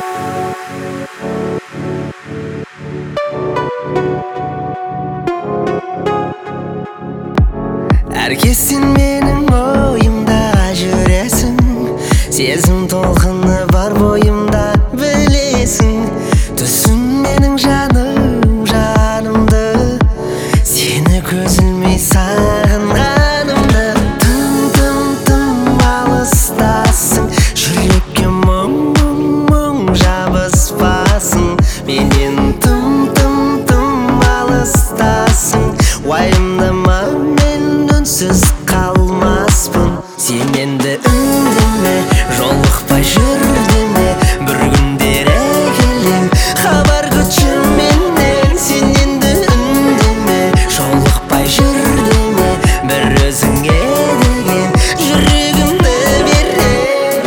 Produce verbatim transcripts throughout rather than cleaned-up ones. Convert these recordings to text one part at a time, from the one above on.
Әркесін менің ойымда жүресің, сезім толқыны бар бойымда білесің. Түсін менің жаным жанымды, сені көз ілмей сағынғанымды. Тым-тым-тым алыстасың, жүрекке мұң-мұң-мұң жабыспасың. Менен тым-тым-тым алыстасың, уайымдама, үнсіз қалмаспын. Сен енді үндеме, жолықпай жүр деме, бір күндері келем хабар күтші менен. Сен енді үндеме, жолықпай жүр деме, бір өзіңе деген жүрегімді берем.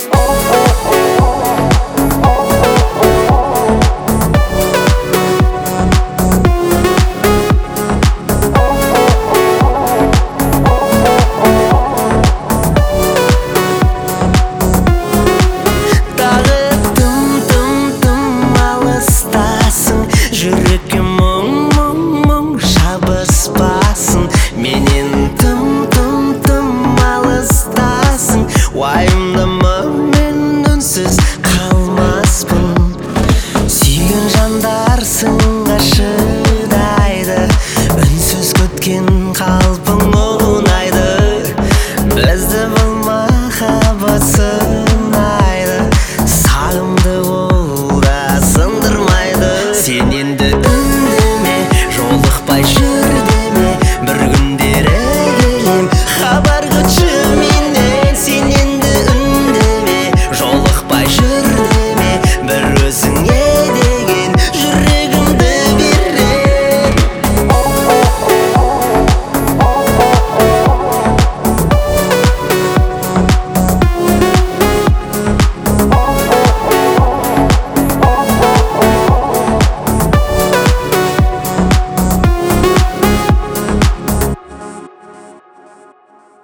Жүрекке мұң-мұң-мұң жабыспасын. Менен тым-тым-тым алыстасың, уайымдама, мен үнсіз